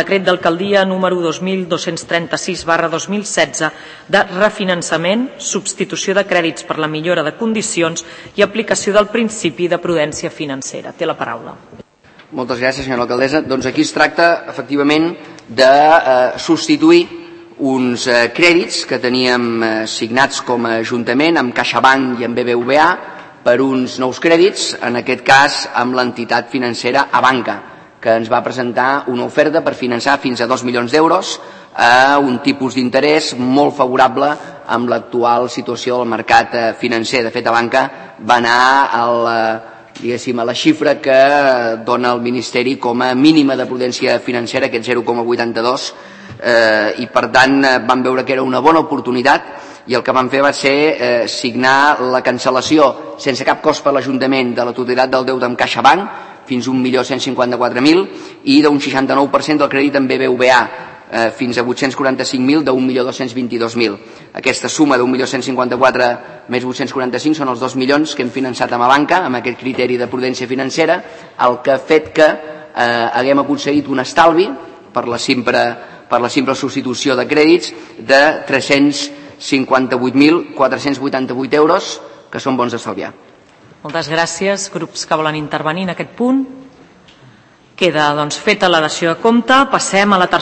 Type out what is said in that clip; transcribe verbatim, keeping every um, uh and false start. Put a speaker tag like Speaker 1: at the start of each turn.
Speaker 1: decret d'alcaldia número dos mil dos-cents trenta-sis barra dos mil setze de refinançament, substitució de crèdits per la millora de condicions i aplicació del principi de prudència financera. Té la paraula.
Speaker 2: Moltes gràcies, senyora alcaldessa. Doncs aquí es tracta, efectivament, de eh, substituir uns eh, crèdits que teníem eh, signats com a Ajuntament amb CaixaBank i amb B B V A per uns nous crèdits, en aquest cas amb l'entitat financera Abanca, que ens va presentar una oferta per finançar fins a dos milions d'euros a un tipus d'interès molt favorable amb l'actual situació del mercat eh, financer. De fet, Abanca va anar al, eh, diguéssim, a la xifra que dona el Ministeri com a mínima de prudència financera, aquest zero coma vuitanta-dos, eh, i per tant eh, vam veure que era una bona oportunitat i el que vam fer va ser eh, signar la cancel·lació sense cap cost per l'Ajuntament de la totalitat del deute amb CaixaBank fins a un milió cent cinquanta-quatre mil i d'un seixanta-nou per cent del crèdit amb B B V A eh, fins a vuit-cents quaranta-cinc mil d'un milió dos-cents vint-i-dos mil. Aquesta suma d'un milió cent cinquanta-quatre més vuit-cents quaranta-cinc són els dos milions que hem finançat amb la banca amb aquest criteri de prudència financera, el que ha fet que eh, haguem aconseguit un estalvi per la simple, per la simple substitució de crèdits de tres-cents cinquanta-vuit mil quatre-cents vuitanta-vuit euros, que són bons d'estalviar.
Speaker 1: Moltes gràcies. Grups que volen intervenir en aquest punt? Queda doncs feta la dació de compte. Passem a la tercera.